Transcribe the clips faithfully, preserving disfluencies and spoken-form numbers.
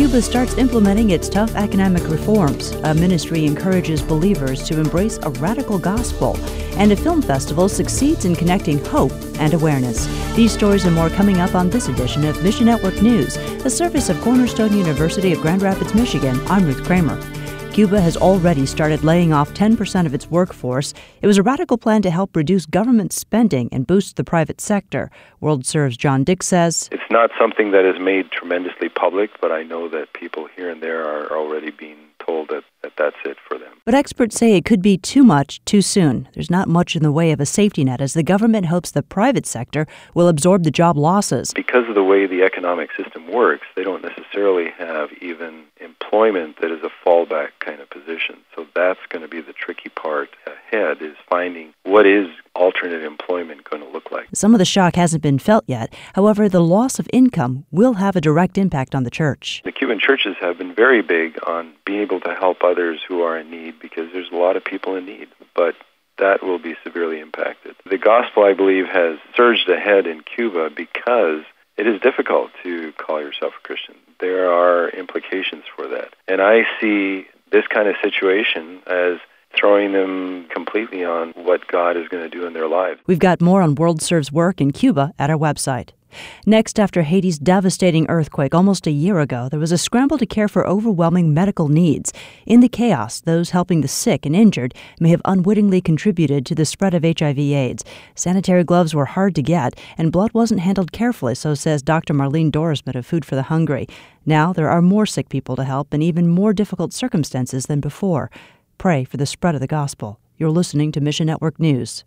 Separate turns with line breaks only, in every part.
Cuba starts implementing its tough economic reforms. A ministry encourages believers to embrace a radical gospel. And a film festival succeeds in connecting hope and awareness. These stories and more coming up on this edition of Mission Network News, a service of Cornerstone University of Grand Rapids, Michigan. I'm Ruth Kramer. Cuba has already started laying off ten percent of its workforce. It was a radical plan to help reduce government spending and boost the private sector. WorldServe's John Dick says,
"It's not something that is made tremendously public, but I know that people here and there are already being told that, that that's it for them."
But experts say it could be too much too soon. There's not much in the way of a safety net as the government hopes the private sector will absorb the job losses.
Because of the way the economic system works, they don't necessarily have even employment that is a fallback kind of position. So that's going to be the tricky part ahead, is finding what is alternate employment going to look like.
Some of the shock hasn't been felt yet. However, the loss of income will have a direct impact on the church.
The Cuban churches have been very big on being able to help others who are in need, because there's a lot of people in need, but that will be severely impacted. The gospel, I believe, has surged ahead in Cuba because it is difficult to call yourself a Christian. There are implications for that. And I see this kind of situation as throwing them completely on what God is going to do in their lives.
We've got more on WorldServe's work in Cuba at our website. Next, after Haiti's devastating earthquake almost a year ago, there was a scramble to care for overwhelming medical needs. In the chaos, those helping the sick and injured may have unwittingly contributed to the spread of H I V AIDS. Sanitary gloves were hard to get, and blood wasn't handled carefully, so says Doctor Marlene Dorisman of Food for the Hungry. Now there are more sick people to help in even more difficult circumstances than before. Pray for the spread of the gospel. You're listening to Mission Network News.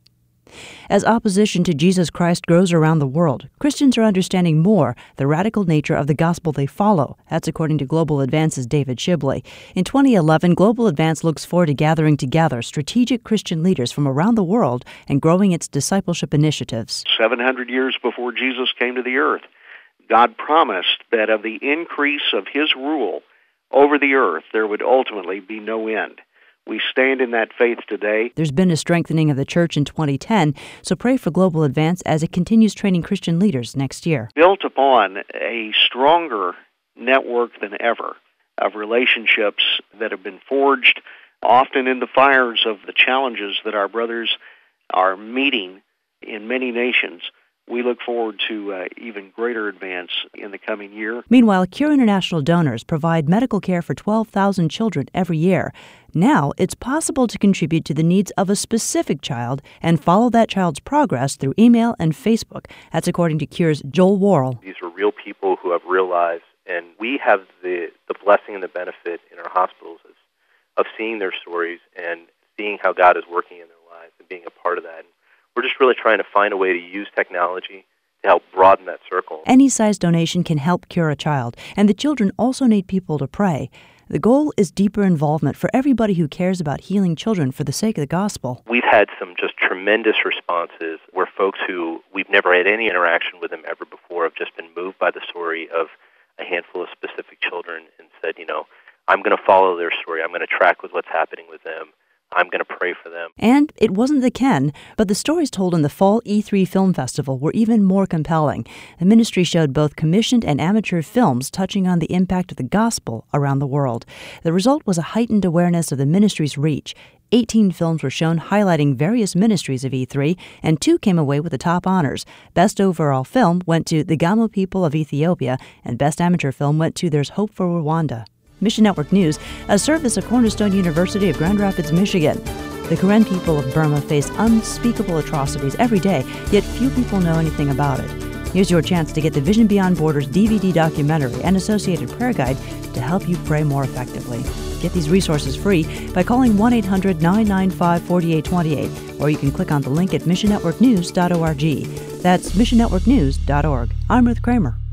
As opposition to Jesus Christ grows around the world, Christians are understanding more the radical nature of the gospel they follow. That's according to Global Advance's David Shibley. In twenty eleven, Global Advance looks forward to gathering together strategic Christian leaders from around the world and growing its discipleship initiatives.
seven hundred years before Jesus came to the earth, God promised that of the increase of his rule over the earth, there would ultimately be no end. We stand in that faith today.
There's been a strengthening of the church in twenty ten, so pray for Global Advance as it continues training Christian leaders next year.
Built upon a stronger network than ever of relationships that have been forged, often in the fires of the challenges that our brothers are meeting in many nations, we look forward to uh, even greater advance in the coming year.
Meanwhile, Cure International donors provide medical care for twelve thousand children every year. Now, it's possible to contribute to the needs of a specific child and follow that child's progress through email and Facebook. That's according to Cure's Joel Worrell.
These are real people who have real lives, and we have the, the blessing and the benefit in our hospitals of, of seeing their stories and seeing how God is working in their lives and being a part of that. We're just really trying to find a way to use technology to help broaden that circle.
Any size donation can help cure a child, and the children also need people to pray. The goal is deeper involvement for everybody who cares about healing children for the sake of the gospel.
We've had some just tremendous responses where folks who we've never had any interaction with them ever before have just been moved by the story of a handful of specific children and said, you know, I'm going to follow their story. I'm going to track with what's happening with them. I'm going to pray for them.
And it wasn't the Ken, but the stories told in the Fall E three Film Festival were even more compelling. The ministry showed both commissioned and amateur films touching on the impact of the gospel around the world. The result was a heightened awareness of the ministry's reach. eighteen films were shown highlighting various ministries of E three, and two came away with the top honors. Best overall film went to The Gamo People of Ethiopia, and Best Amateur Film went to There's Hope for Rwanda. Mission Network News, a service of Cornerstone University of Grand Rapids, Michigan. The Karen people of Burma face unspeakable atrocities every day, yet few people know anything about it. Here's your chance to get the Vision Beyond Borders D V D documentary and associated prayer guide to help you pray more effectively. Get these resources free by calling one eight hundred nine nine five four eight two eight, or you can click on the link at mission network news dot org. That's mission network news dot org. I'm Ruth Kramer.